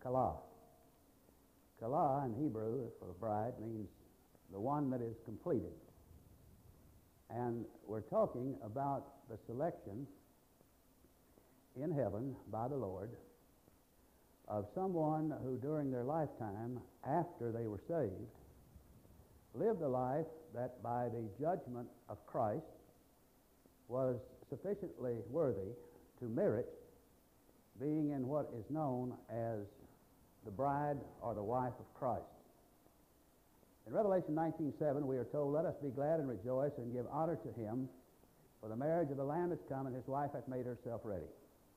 Kala. Kala in Hebrew for bride means the one that is completed. And we're talking about the selection in heaven by the Lord of someone who during their lifetime, after they were saved, lived a life that by the judgment of Christ was sufficiently worthy to merit being in what is known as the bride or the wife of Christ. In Revelation 19:7 we are told, "Let us be glad and rejoice and give honor to him, for the marriage of the Lamb is come, and his wife hath made herself ready."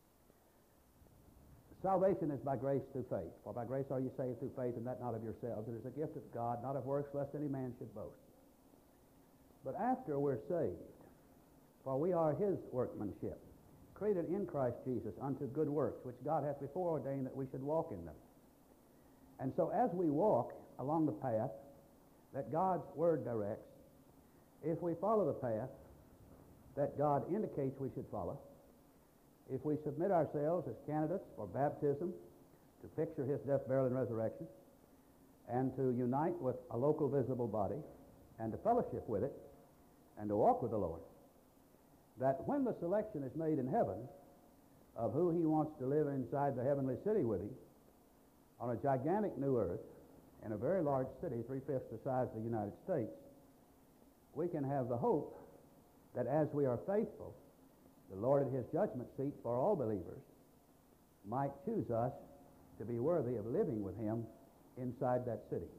Salvation is by grace through faith. For by grace are you saved through faith, and that not of yourselves. It is a gift of God, not of works, lest any man should boast. But after we're saved, for we are his workmanship, created in Christ Jesus unto good works, which God hath before ordained that we should walk in them. And so as we walk along the path that God's Word directs, if we follow the path that God indicates we should follow, if we submit ourselves as candidates for baptism to picture his death, burial, and resurrection, and to unite with a local visible body, and to fellowship with it, and to walk with the Lord, that when the selection is made in heaven of who he wants to live inside the heavenly city with him, on a gigantic new earth, in a very large city, 3/5 the size of the United States, we can have the hope that as we are faithful, the Lord at his judgment seat for all believers might choose us to be worthy of living with him inside that city.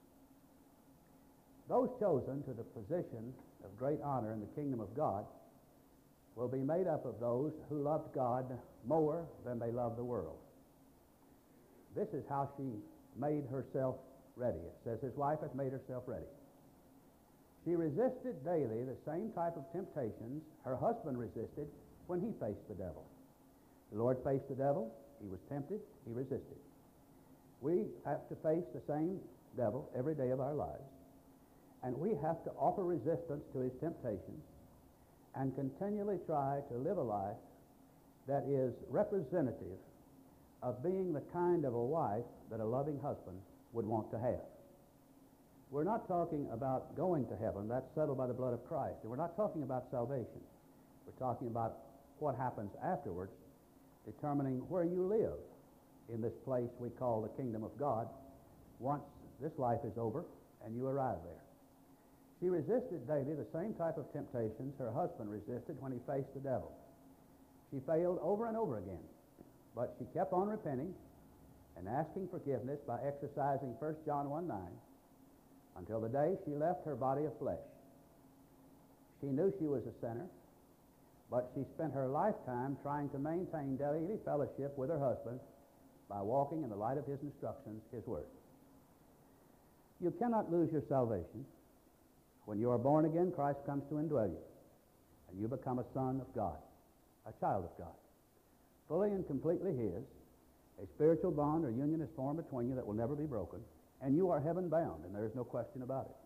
Those chosen to the position of great honor in the kingdom of God will be made up of those who loved God more than they loved the world. This is how she made herself ready. It says his wife hath made herself ready. She resisted daily the same type of temptations her husband resisted when he faced the devil. The Lord faced the devil. He was tempted. He resisted. We have to face the same devil every day of our lives, and we have to offer resistance to his temptations and continually try to live a life that is representative of being the kind of a wife that a loving husband would want to have. We're not talking about going to heaven. That's settled by the blood of Christ. And we're not talking about salvation. We're talking about what happens afterwards, determining where you live in this place we call the kingdom of God once this life is over and you arrive there. She resisted daily the same type of temptations her husband resisted when he faced the devil. She failed over and over again, but she kept on repenting and asking forgiveness by exercising 1 John 1:9 until the day she left her body of flesh. She knew she was a sinner, but she spent her lifetime trying to maintain daily fellowship with her husband by walking in the light of his instructions, his word. You cannot lose your salvation. When you are born again, Christ comes to indwell you, and you become a son of God, a child of God, fully and completely his. A spiritual bond or union is formed between you that will never be broken, and you are heaven-bound, and there is no question about it.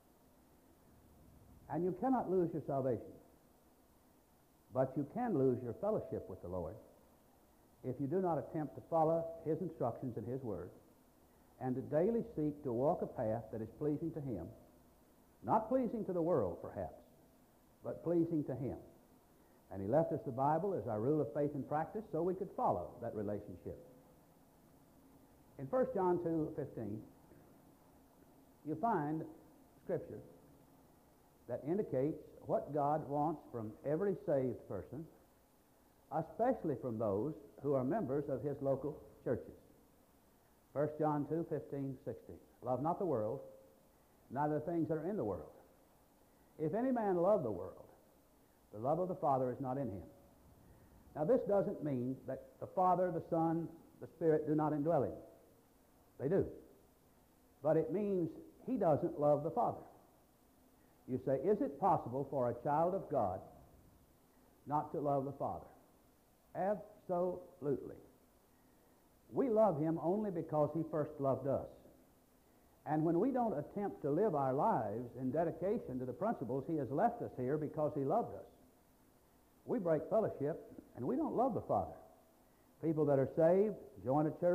And you cannot lose your salvation, but you can lose your fellowship with the Lord if you do not attempt to follow his instructions and his word, and to daily seek to walk a path that is pleasing to him, not pleasing to the world, perhaps, but pleasing to him. And he left us the Bible as our rule of faith and practice so we could follow that relationship. In 1 John 2:15, you find Scripture that indicates what God wants from every saved person, especially from those who are members of his local churches. 1 John 2:15-16. Love not the world, neither the things that are in the world. If any man love the world, the love of the Father is not in him. Now this doesn't mean that the Father, the Son, the Spirit do not indwell him. They do. But it means he doesn't love the Father. You say, is it possible for a child of God not to love the Father? Absolutely. We love him only because he first loved us. And when we don't attempt to live our lives in dedication to the principles he has left us here because he loved us, we break fellowship and we don't love the Father. People that are saved, join a church,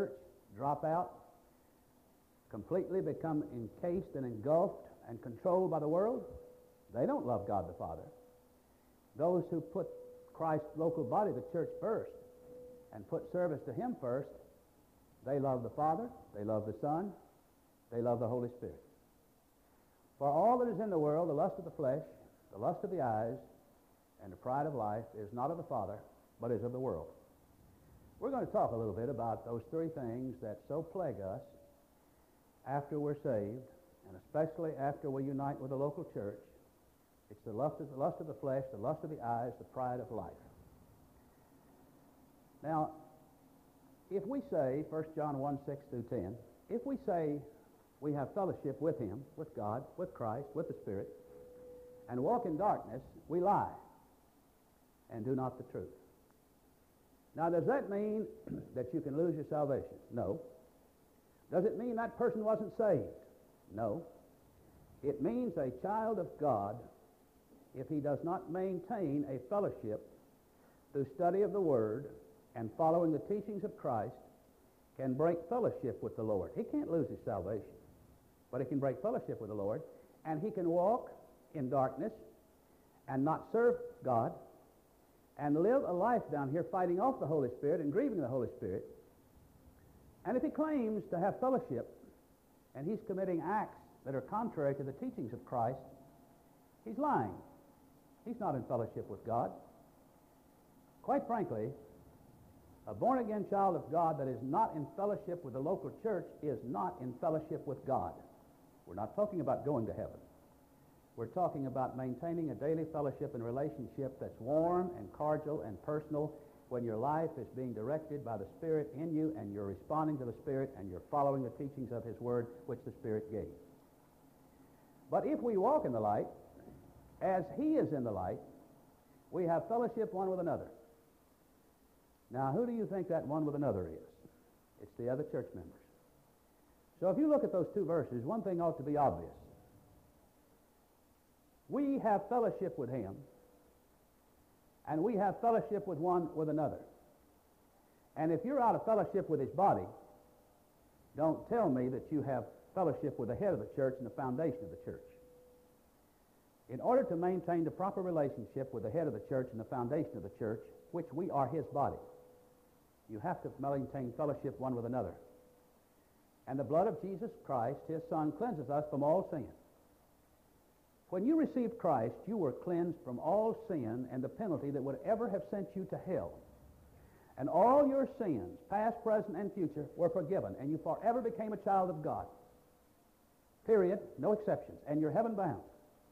drop out, completely become encased and engulfed and controlled by the world, they don't love God the Father. Those who put Christ's local body, the church, first and put service to Him first, they love the Father, they love the Son, they love the Holy Spirit. For all that is in the world, the lust of the flesh, the lust of the eyes, and the pride of life is not of the Father, but is of the world. We're going to talk a little bit about those three things that so plague us after we're saved, and especially after we unite with the local church. It's the lust of the flesh, the lust of the eyes, the pride of life. Now, if we say, 1 John 1, 6 through 10, if we say we have fellowship with Him, with God, with Christ, with the Spirit, and walk in darkness, we lie and do not the truth. Now, does that mean that you can lose your salvation? No. Does it mean that person wasn't saved? No. It means a child of God, if he does not maintain a fellowship through study of the Word and following the teachings of Christ, can break fellowship with the Lord. He can't lose his salvation, but he can break fellowship with the Lord, and he can walk in darkness and not serve God and live a life down here fighting off the Holy Spirit and grieving the Holy Spirit. And if he claims to have fellowship and he's committing acts that are contrary to the teachings of Christ, he's lying. He's not in fellowship with God. Quite frankly, a born-again child of God that is not in fellowship with the local church is not in fellowship with God. We're not talking about going to heaven. We're talking about maintaining a daily fellowship and relationship that's warm and cordial and personal when your life is being directed by the Spirit in you and you're responding to the Spirit and you're following the teachings of His Word which the Spirit gave. But if we walk in the light, as He is in the light, we have fellowship one with another. Now, who do you think that one with another is? It's the other church members. So if you look at those two verses, one thing ought to be obvious. We have fellowship with Him, and we have fellowship with one with another. And if you're out of fellowship with His body, don't tell me that you have fellowship with the head of the church and the foundation of the church. In order to maintain the proper relationship with the head of the church and the foundation of the church, which we are His body, you have to maintain fellowship one with another. And the blood of Jesus Christ, His Son, cleanses us from all sin. When you received Christ, you were cleansed from all sin and the penalty that would ever have sent you to hell. And all your sins, past, present, and future, were forgiven, and you forever became a child of God. Period. No exceptions. And you're heaven bound.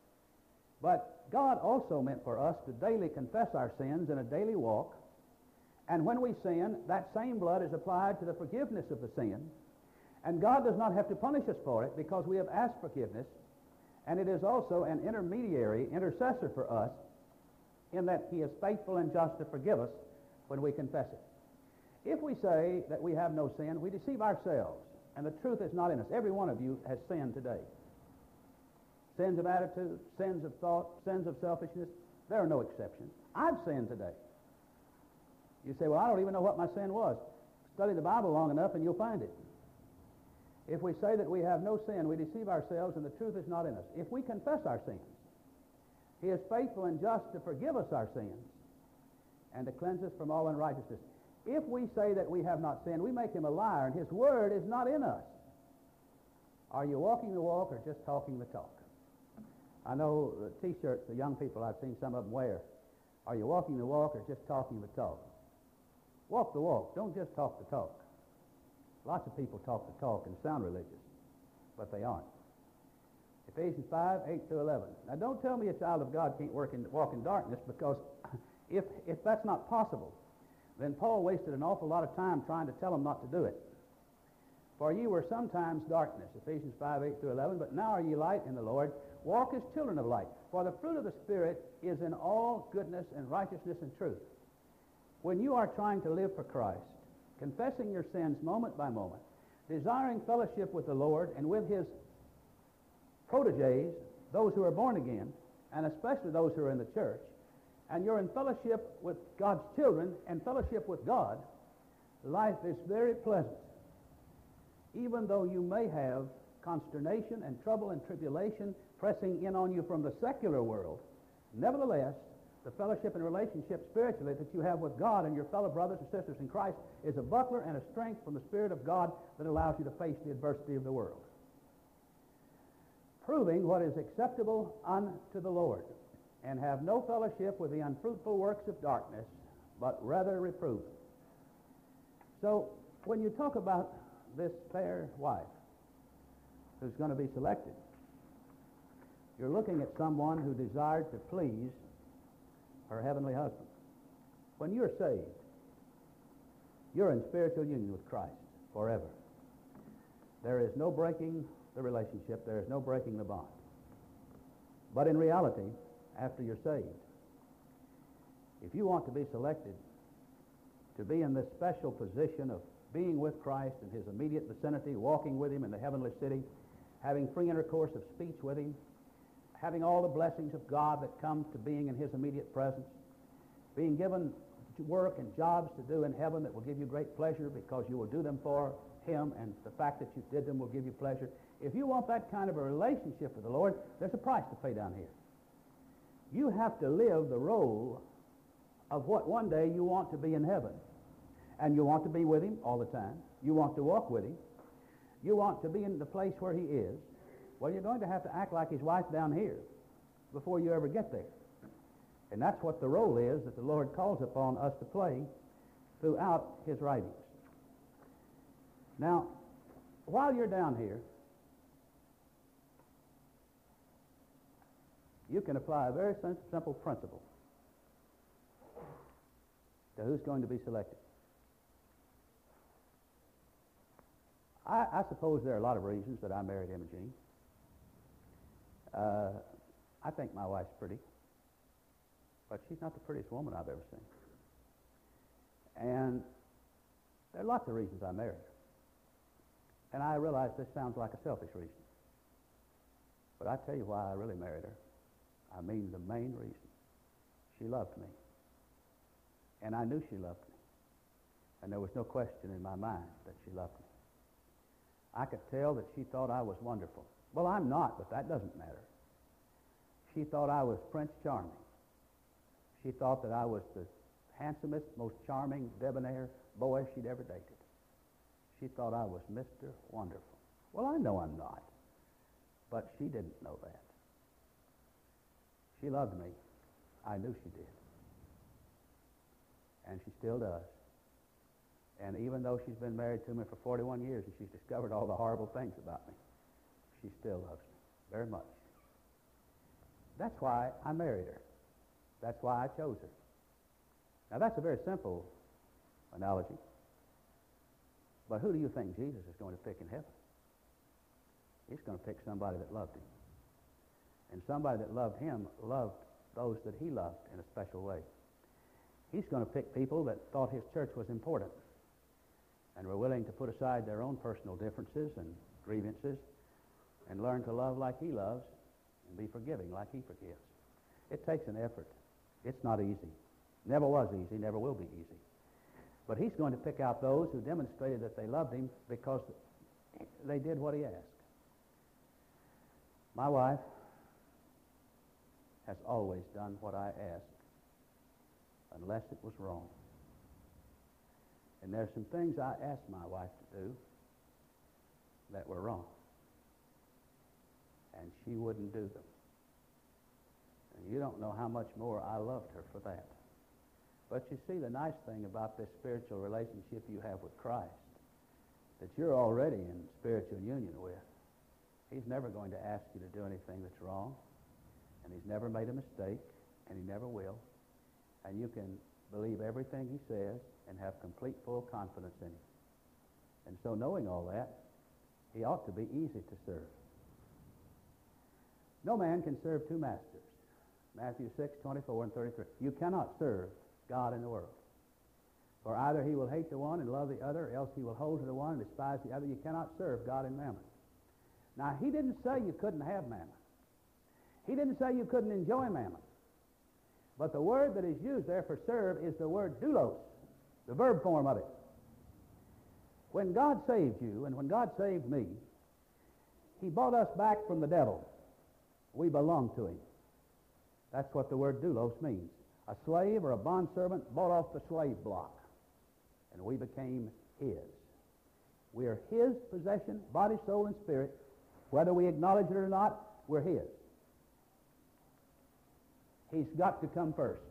But God also meant for us to daily confess our sins in a daily walk. And when we sin, that same blood is applied to the forgiveness of the sin. And God does not have to punish us for it because we have asked forgiveness. And it is also an intercessor for us in that He is faithful and just to forgive us when we confess it. If we say that we have no sin, we deceive ourselves, and the truth is not in us. Every one of you has sinned today. Sins of attitude, sins of thought, sins of selfishness, there are no exceptions. I've sinned today. You say, well, I don't even know what my sin was. Study the Bible long enough and you'll find it. If we say that we have no sin, we deceive ourselves and the truth is not in us. If we confess our sins, He is faithful and just to forgive us our sins and to cleanse us from all unrighteousness. If we say that we have not sinned, we make Him a liar and His Word is not in us. Are you walking the walk or just talking the talk? I know the T-shirts the young people, I've seen some of them wear. Are you walking the walk or just talking the talk? Walk the walk. Don't just talk the talk. Lots of people talk the talk and sound religious, but they aren't. Ephesians 5, 8 through 11. Now, don't tell me a child of God can't walk in darkness, because if that's not possible, then Paul wasted an awful lot of time trying to tell them not to do it. For ye were sometimes darkness, Ephesians 5, 8 through 11, but now are ye light in the Lord. Walk as children of light. For the fruit of the Spirit is in all goodness and righteousness and truth. When you are trying to live for Christ, confessing your sins moment by moment, desiring fellowship with the Lord and with His proteges, those who are born again, and especially those who are in the church, and you're in fellowship with God's children and fellowship with God, life is very pleasant. even though you may have consternation and trouble and tribulation pressing in on you from the secular world, nevertheless, the fellowship and relationship spiritually that you have with God and your fellow brothers and sisters in Christ is a buckler and a strength from the Spirit of God that allows you to face the adversity of the world. Proving what is acceptable unto the Lord, and have no fellowship with the unfruitful works of darkness, but rather reprove. So, when you talk about this fair wife who's going to be selected, you're looking at someone who desired to please her heavenly husband. When you're saved, you're in spiritual union with Christ forever. There is no breaking the relationship. There is no breaking the bond. But in reality, after you're saved, if you want to be selected to be in this special position of being with Christ in his immediate vicinity, walking with him in the heavenly city, having free intercourse of speech with him, having all the blessings of God that come to being in his immediate presence, being given work and jobs to do in heaven that will give you great pleasure because you will do them for him, and the fact that you did them will give you pleasure. If you want that kind of a relationship with the Lord, there's a price to pay down here. You have to live the role of what one day you want to be in heaven. And you want to be with him all the time. You want to walk with him. You want to be in the place where he is. Well, you're going to have to act like his wife down here before you ever get there. And that's what the role is that the Lord calls upon us to play throughout his writings. Now, while you're down here, you can apply a very simple principle to who's going to be selected. I suppose there are a lot of reasons that I married Imogene. I think my wife's pretty, but she's not the prettiest woman I've ever seen. And there are lots of reasons I married her. And I realize this sounds like a selfish reason. But I tell you why I really married her. I mean the main reason. She loved me. And I knew she loved me. And there was no question in my mind that she loved me. I could tell that she thought I was wonderful. Well, I'm not, but that doesn't matter. She thought I was Prince Charming. She thought that I was the handsomest, most charming, debonair boy she'd ever dated. She thought I was Mr. Wonderful. Well, I know I'm not, but she didn't know that. She loved me. I knew she did. And she still does. And even though she's been married to me for 41 years and she's discovered all the horrible things about me, she still loves me very much. That's why I married her. That's why I chose her. Now, that's a very simple analogy. But who do you think Jesus is going to pick in heaven? He's going to pick somebody that loved him. And somebody that loved him loved those that he loved in a special way. He's going to pick people that thought his church was important and were willing to put aside their own personal differences and grievances and learn to love like he loves and be forgiving like he forgives. It takes an effort. It's not easy. Never was easy, never will be easy. But he's going to pick out those who demonstrated that they loved him because they did what he asked. My wife has always done what I asked, unless it was wrong. And there's some things I asked my wife to do that were wrong. And she wouldn't do them. And you don't know how much more I loved her for that. But you see, the nice thing about this spiritual relationship you have with Christ, that you're already in spiritual union with, he's never going to ask you to do anything that's wrong, and he's never made a mistake, and he never will. And you can believe everything he says and have complete, full confidence in him. And so knowing all that, he ought to be easy to serve. No man can serve two masters. Matthew 6:24 and 33. You cannot serve God in the world. For either he will hate the one and love the other, or else he will hold to the one and despise the other. You cannot serve God and mammon. Now, he didn't say you couldn't have mammon. He didn't say you couldn't enjoy mammon. But the word that is used there for serve is the word doulos, the verb form of it. When God saved you and when God saved me, He bought us back from the devil. We belong to Him. That's what the word doulos means. A slave or a bondservant bought off the slave block, and we became His. We are His possession, body, soul, and spirit. Whether we acknowledge it or not, we're His. He's got to come first.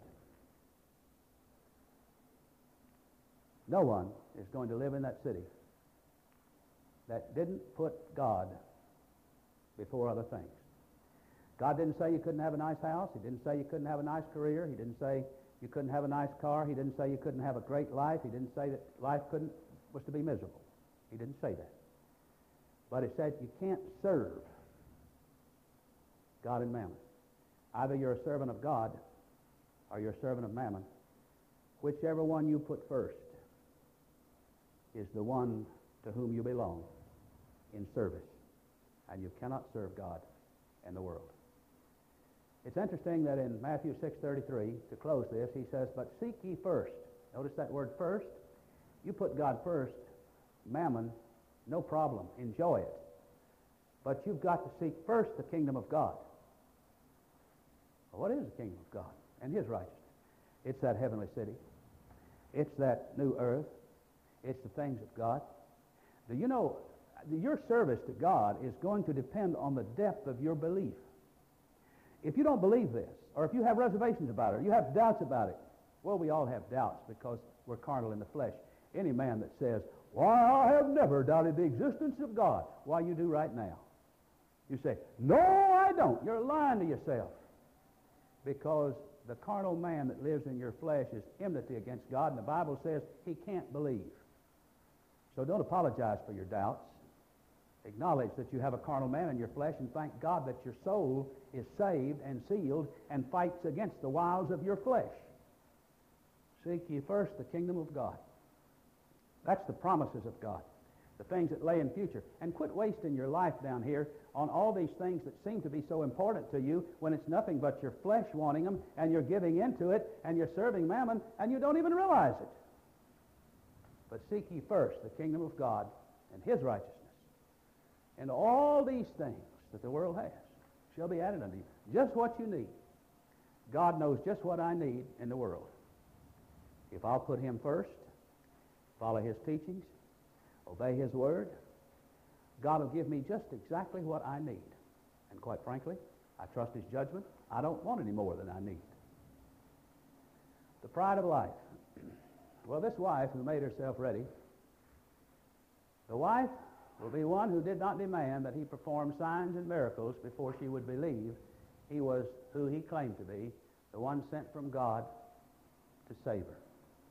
No one is going to live in that city that didn't put God before other things. God didn't say you couldn't have a nice house. He didn't say you couldn't have a nice career. He didn't say you couldn't have a nice car. He didn't say you couldn't have a great life. He didn't say that life was to be miserable. He didn't say that. But He said you can't serve God and mammon. Either you're a servant of God or you're a servant of mammon. Whichever one you put first is the one to whom you belong in service. And you cannot serve God and the world. It's interesting that in Matthew 6:33, to close this, He says, but seek ye first. Notice that word first. You put God first, mammon, no problem. Enjoy it. But you've got to seek first the kingdom of God. Well, what is the kingdom of God and His righteousness? It's that heavenly city. It's that new earth. It's the things of God. Do you know, your service to God is going to depend on the depth of your belief. If you don't believe this, or if you have reservations about it, or you have doubts about it, well, we all have doubts because we're carnal in the flesh. Any man that says, why, I have never doubted the existence of God, why, you do right now. You say, no, I don't. You're lying to yourself. Because the carnal man that lives in your flesh is enmity against God, and the Bible says he can't believe. So don't apologize for your doubts. Acknowledge that you have a carnal man in your flesh, and thank God that your soul is saved and sealed and fights against the wiles of your flesh. Seek ye first the kingdom of God. That's the promises of God, the things that lay in future. And quit wasting your life down here on all these things that seem to be so important to you when it's nothing but your flesh wanting them, and you're giving into it, and you're serving mammon, and you don't even realize it. But seek ye first the kingdom of God and His righteousness. And all these things that the world has shall be added unto you. Just what you need. God knows just what I need in the world. If I'll put Him first, follow His teachings, obey His word, God will give me just exactly what I need. And quite frankly, I trust His judgment. I don't want any more than I need. The pride of life. Well, this wife who made herself ready, the wife will be one who did not demand that He perform signs and miracles before she would believe He was who He claimed to be, the one sent from God to save her.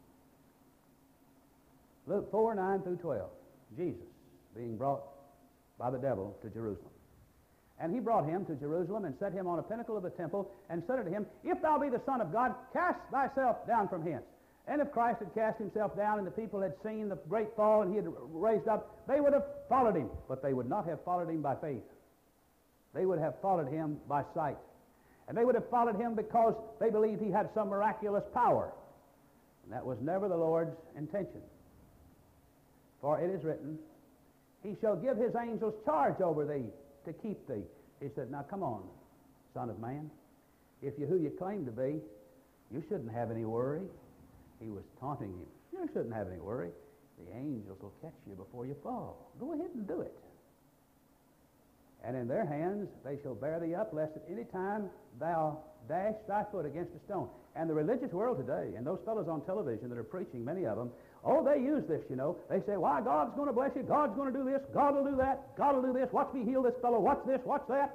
Luke 4:9 through 12. Jesus being brought by the devil to Jerusalem. And He brought Him to Jerusalem and set Him on a pinnacle of the temple and said unto Him, If thou be the Son of God, cast thyself down from hence. And if Christ had cast Himself down and the people had seen the great fall and He had raised up, they would have followed Him. But they would not have followed Him by faith. They would have followed Him by sight. And they would have followed Him because they believed He had some miraculous power. And that was never the Lord's intention. For it is written, He shall give His angels charge over thee to keep thee. He said, now come on, Son of Man. If you're who you claim to be, you shouldn't have any worry. He was taunting him. You shouldn't have any worry. The angels will catch you before you fall. Go ahead and do it. And in their hands they shall bear thee up, lest at any time thou dash thy foot against a stone. And the religious world today, and those fellows on television that are preaching, many of them, oh, they use this, you know. They say, why, God's going to bless you. God's going to do this. God will do that. God will do this. Watch me heal this fellow. Watch this. Watch that.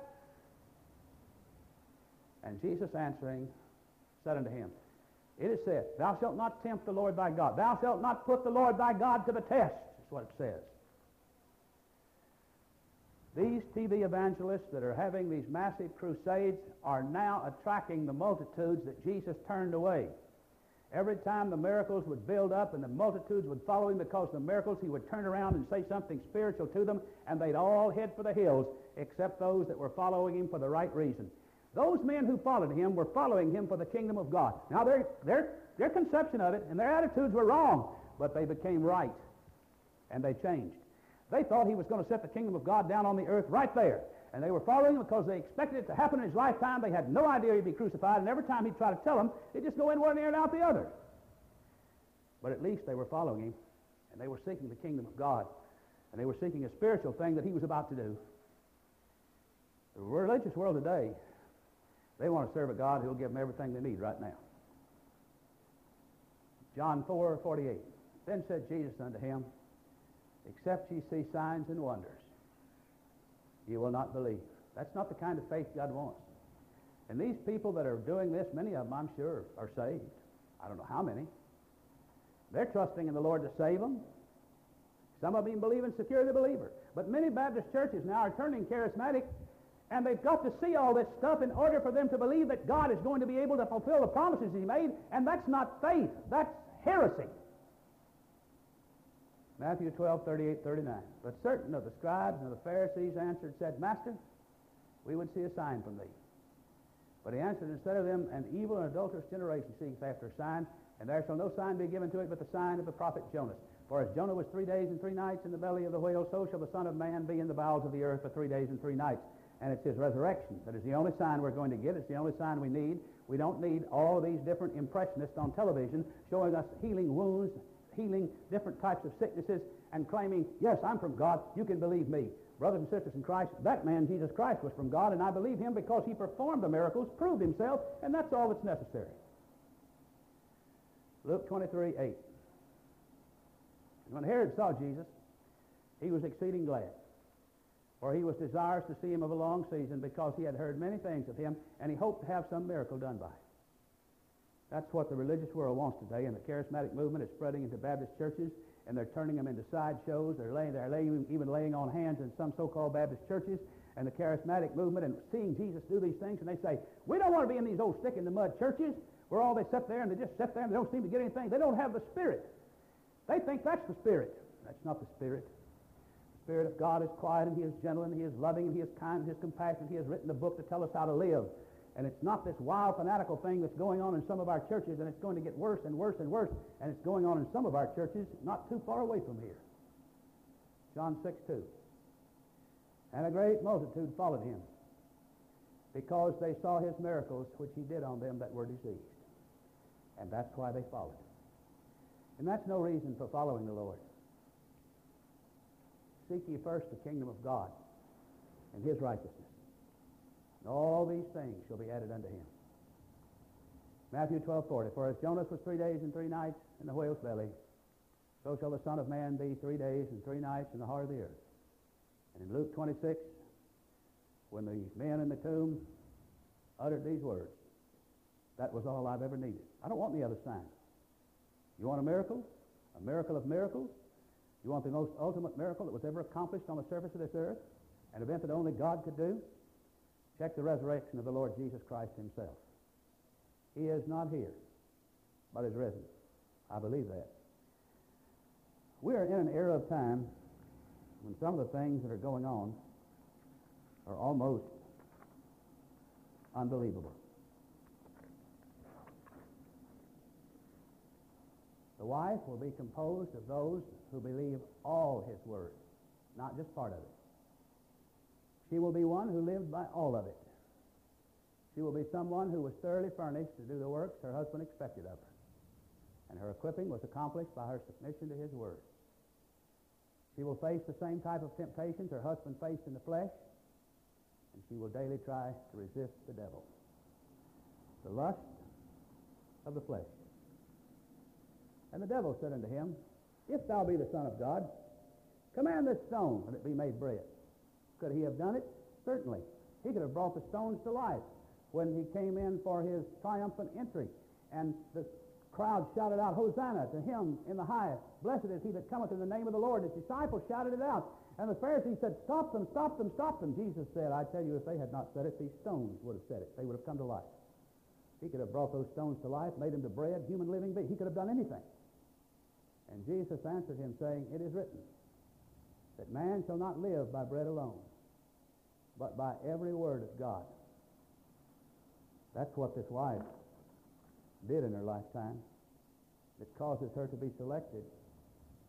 And Jesus answering said unto him, it is said, thou shalt not tempt the Lord thy God. Thou shalt not put the Lord thy God to the test. That's what it says. These TV evangelists that are having these massive crusades are now attracting the multitudes that Jesus turned away. Every time the miracles would build up and the multitudes would follow Him because of the miracles, He would turn around and say something spiritual to them, and they'd all head for the hills except those that were following Him for the right reason. Those men who followed Him were following Him for the kingdom of God. Now, their conception of it and their attitudes were wrong, but they became right. And they changed. They thought he was going to set the kingdom of God down on the earth right there. And they were following him because they expected it to happen in his lifetime. They had no idea he'd be crucified, and every time he'd try to tell them, he'd just go in one ear and out the other. But at least they were following him, and they were seeking the kingdom of God, and they were seeking a spiritual thing that he was about to do. The religious world today, they want to serve a God who will give them everything they need right now. John 4:48. Then said Jesus unto him, except ye see signs and wonders, you will not believe. That's not the kind of faith God wants. And these people that are doing this, many of them, I'm sure, are saved. I don't know how many. They're trusting in the Lord to save them. Some of them even believe in secure the believer. But many Baptist churches now are turning charismatic, and they've got to see all this stuff in order for them to believe that God is going to be able to fulfill the promises he made, and that's not faith. That's heresy. Matthew 12:38-39. But certain of the scribes and of the Pharisees answered, said, Master, we would see a sign from thee. But he answered instead of them, an evil and adulterous generation seeketh after a sign, and there shall no sign be given to it but the sign of the prophet Jonas. For as Jonah was 3 days and 3 nights in the belly of the whale, so shall the Son of Man be in the bowels of the earth for 3 days and 3 nights. And it's his resurrection that is the only sign we're going to get. It's the only sign we need. We don't need all of these different impressionists on television showing us healing wounds, healing different types of sicknesses, and claiming, yes, I'm from God, you can believe me. Brothers and sisters in Christ, that man, Jesus Christ, was from God, and I believe him because he performed the miracles, proved himself, and that's all that's necessary. Luke 23:8. When Herod saw Jesus, he was exceeding glad, for he was desirous to see him of a long season, because he had heard many things of him, and he hoped to have some miracle done by him. That's what the religious world wants today, and the charismatic movement is spreading into Baptist churches, and they're turning them into sideshows. They're even laying on hands in some so-called Baptist churches, and the charismatic movement, and seeing Jesus do these things, and they say, we don't want to be in these old stick-in-the-mud churches where all they sit there and they just sit there and they don't seem to get anything. They don't have the Spirit. They think that's the Spirit. That's not the Spirit. The Spirit of God is quiet, and he is gentle, and he is loving, and he is kind, and he is compassionate. He has written a book to tell us how to live. And it's not this wild, fanatical thing that's going on in some of our churches, and it's going to get worse and worse and worse, and it's going on in some of our churches not too far away from here. John 6:2. And a great multitude followed him, because they saw his miracles which he did on them that were diseased. And that's why they followed him. And that's no reason for following the Lord. Seek ye first the kingdom of God and his righteousness, and all these things shall be added unto him. Matthew 12:40. For as Jonas was 3 days and 3 nights in the whale's belly, so shall the Son of Man be 3 days and 3 nights in the heart of the earth. And in Luke 26, when the men in the tomb uttered these words, that was all I've ever needed. I don't want any other sign. You want a miracle? A miracle of miracles? You want the most ultimate miracle that was ever accomplished on the surface of this earth? An event that only God could do? Check the resurrection of the Lord Jesus Christ himself. He is not here, but is risen. I believe that. We are in an era of time when some of the things that are going on are almost unbelievable. The wife will be composed of those who believe all his words, not just part of it. She will be one who lived by all of it. She will be someone who was thoroughly furnished to do the works her husband expected of her. And her equipping was accomplished by her submission to his word. She will face the same type of temptations her husband faced in the flesh, and she will daily try to resist the devil. The lust of the flesh. And the devil said unto him, If thou be the Son of God, command this stone that it be made bread. Could he have done it? Certainly. He could have brought the stones to life when he came in for his triumphant entry, and the crowd shouted out, Hosanna to him in the highest. Blessed is he that cometh in the name of the Lord. His disciples shouted it out. And the Pharisees said, Stop them, stop them, stop them. Jesus said, I tell you, if they had not said it, these stones would have said it. They would have come to life. He could have brought those stones to life, made them to bread, human living beings. He could have done anything. And Jesus answered him, saying, It is written, that man shall not live by bread alone, but by every word of God. That's what this wife did in her lifetime. It causes her to be selected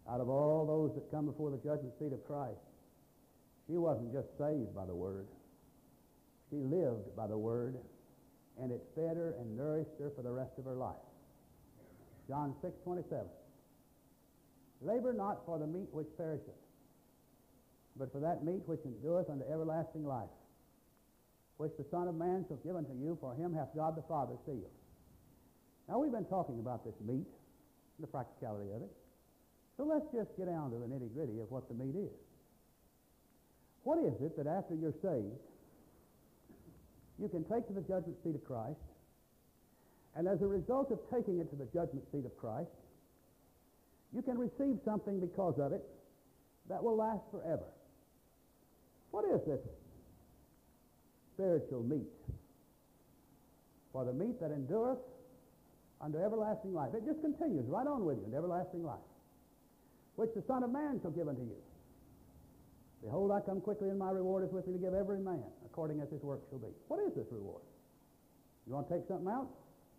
Out of all those that come before the judgment seat of Christ, she wasn't just saved by the Word. She lived by the Word, and it fed her and nourished her for the rest of her life. John 6:27. Labor not for the meat which perisheth, but for that meat which endureth unto everlasting life, which the Son of Man shall give unto you, for him hath God the Father sealed. Now, we've been talking about this meat, the practicality of it. So let's just get down to the nitty-gritty of what the meat is. What is it that after you're saved, you can take to the judgment seat of Christ, and as a result of taking it to the judgment seat of Christ, you can receive something because of it that will last forever? What is this spiritual meat? For the meat that endureth unto everlasting life. It just continues right on with you into everlasting life, which the Son of Man shall give unto you. Behold, I come quickly, and my reward is with me to give every man according as his work shall be. What is this reward? You want to take something out?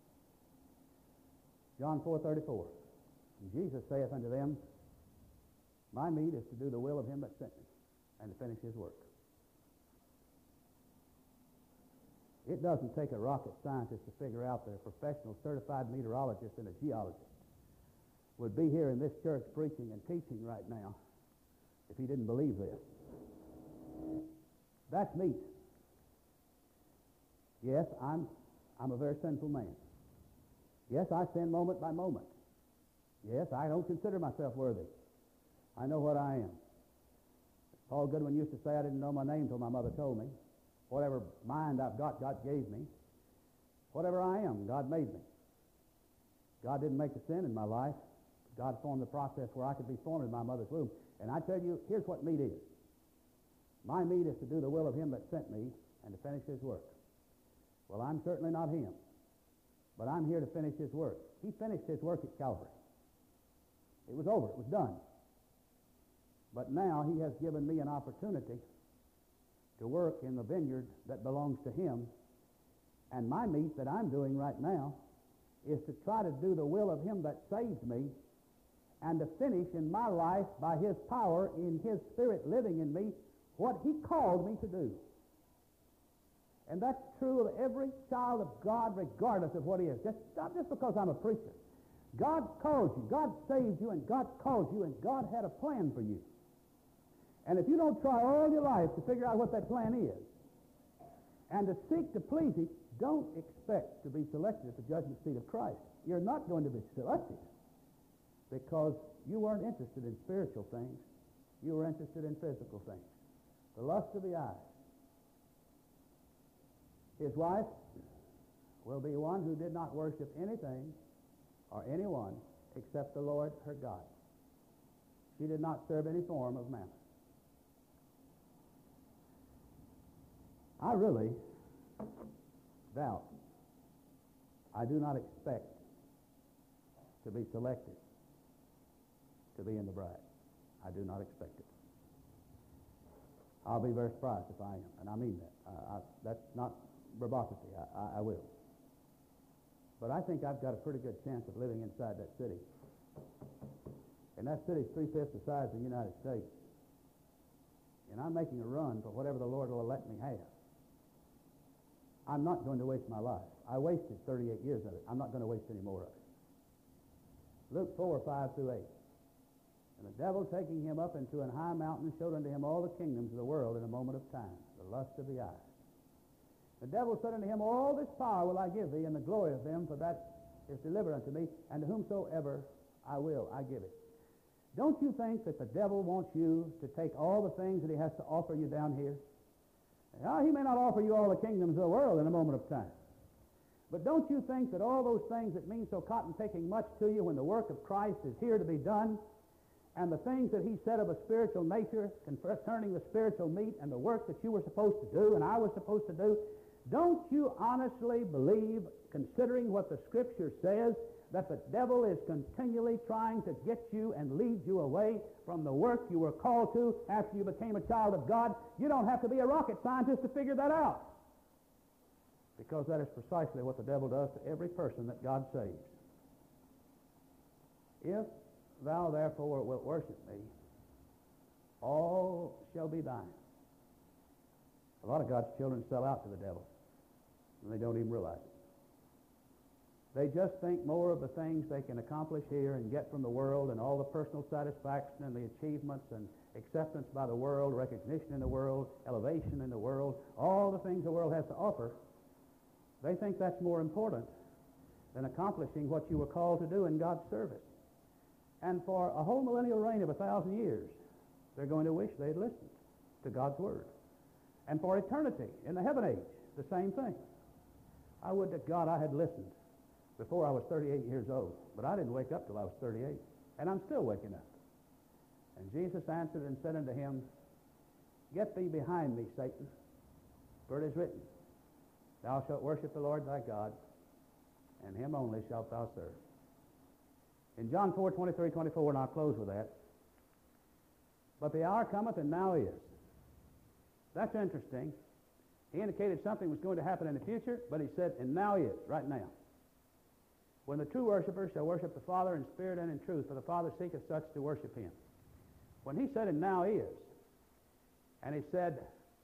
John 4:34. And Jesus saith unto them, my meat is to do the will of him that sent me, and to finish his work. It doesn't take a rocket scientist to figure out that a professional certified meteorologist and a geologist would be here in this church preaching and teaching right now if he didn't believe this. That's meat. Yes, I'm a very sinful man. Yes, I sin moment by moment. Yes, I don't consider myself worthy. I know what I am. Paul Goodwin used to say, I didn't know my name till my mother told me. Whatever mind I've got, God gave me. Whatever I am, God made me. God didn't make the sin in my life. God formed the process where I could be formed in my mother's womb. And I tell you, here's what meat is. My meat is to do the will of him that sent me and to finish his work. Well, I'm certainly not him, but I'm here to finish his work. He finished his work at Calvary. It was over. It was done. But now he has given me an opportunity to work in the vineyard that belongs to him. And my meat that I'm doing right now is to try to do the will of him that saved me and to finish in my life by his power, in his Spirit living in me, what he called me to do. And that's true of every child of God, regardless of what he is. Not just because I'm a preacher. God calls you, God saved you, and God calls you, and God had a plan for you. And if you don't try all your life to figure out what that plan is and to seek to please him, don't expect to be selected at the judgment seat of Christ. You're not going to be selected because you weren't interested in spiritual things. You were interested in physical things. The lust of the eyes. His wife will be one who did not worship anything or anyone except the Lord her God. She did not serve any form of mammon. I really doubt. I do not expect to be selected to be in the bride. I do not expect it. I'll be very surprised if I am, and I mean that. That's not verbosity. I will. But I think I've got a pretty good chance of living inside that city. And that city's 3/5 the size of the United States. And I'm making a run for whatever the Lord will let me have. I'm not going to waste my life. I wasted 38 years of it. I'm not going to waste any more of it. Luke 4:5-8. And the devil, taking him up into an high mountain, showed unto him all the kingdoms of the world in a moment of time, the lust of the eyes. The devil said unto him, all this power will I give thee, and the glory of them, for that is delivered unto me, and to whomsoever I will, I give it. Don't you think that the devil wants you to take all the things that he has to offer you down here? Now, he may not offer you all the kingdoms of the world in a moment of time. But don't you think that all those things that mean so cotton-picking much to you when the work of Christ is here to be done, and the things that he said of a spiritual nature concerning the spiritual meat and the work that you were supposed to do and I was supposed to do, don't you honestly believe, considering what the Scripture says, that the devil is continually trying to get you and lead you away from the work you were called to after you became a child of God? You don't have to be a rocket scientist to figure that out, because that is precisely what the devil does to every person that God saves. If thou therefore wilt worship me, all shall be thine. A lot of God's children sell out to the devil, and they don't even realize it. They just think more of the things they can accomplish here and get from the world and all the personal satisfaction and the achievements and acceptance by the world, recognition in the world, elevation in the world, all the things the world has to offer. They think that's more important than accomplishing what you were called to do in God's service. And for a whole millennial reign of 1,000 years, they're going to wish they'd listened to God's Word. And for eternity, in the heaven age, the same thing. I would to God I had listened before I was 38 years old, but I didn't wake up till I was 38, and I'm still waking up. And Jesus answered and said unto him, Get thee behind me, Satan, for it is written, Thou shalt worship the Lord thy God, and him only shalt thou serve. In John 4, 23, 24, and I'll close with that, but the hour cometh, and now is. That's interesting. He indicated something was going to happen in the future, but he said, and now is, right now. When the true worshipers shall worship the Father in spirit and in truth, for the Father seeketh such to worship him. When he said, and now is, and he said,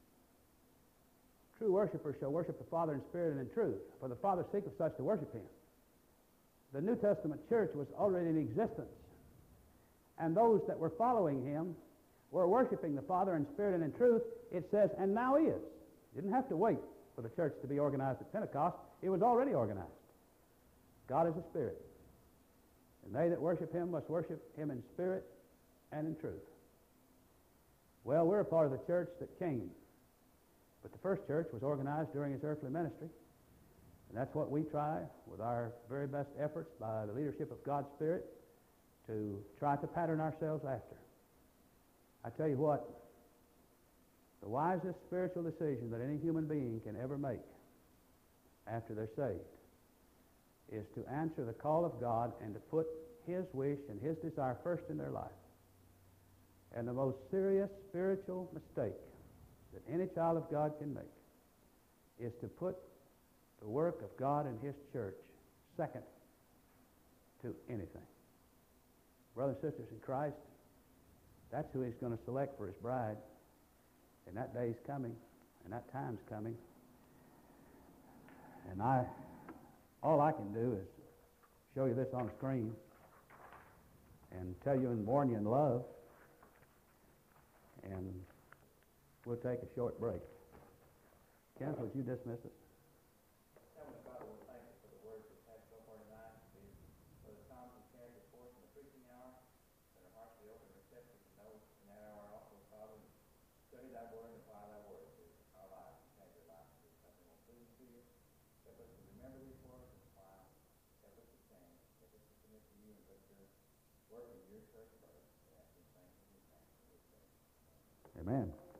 true worshipers shall worship the Father in spirit and in truth, for the Father seeketh such to worship him. The New Testament church was already in existence, and those that were following him were worshiping the Father in spirit and in truth. It says, and now is. You didn't have to wait for the church to be organized at Pentecost. It was already organized. God is a spirit, and they that worship him must worship him in spirit and in truth. Well, we're a part of the church that came, but the first church was organized during his earthly ministry, and that's what we try with our very best efforts by the leadership of God's Spirit to try to pattern ourselves after. I tell you what, the wisest spiritual decision that any human being can ever make after they're saved is to answer the call of God and to put his wish and his desire first in their life. And the most serious spiritual mistake that any child of God can make is to put the work of God and his church second to anything. Brothers and sisters in Christ, that's who he's going to select for his bride. And that day's coming, and that time's coming. And all I can do is show you this on the screen and tell you and warn you in love. And we'll take a short break. Kenneth, would you dismiss us? Heavenly Father, we thank you for the words we've had so far tonight, for the times we've carried the forth in the preaching hour, that our hearts be open and receptive to know in that hour also, Father, study thy word and apply thy word to our lives and change our lives to do something more pleasing to you. Help us to remember these words and apply. Help us to change. Help us to submit to you and let your work in your church first. We ask these things in his name. Amen.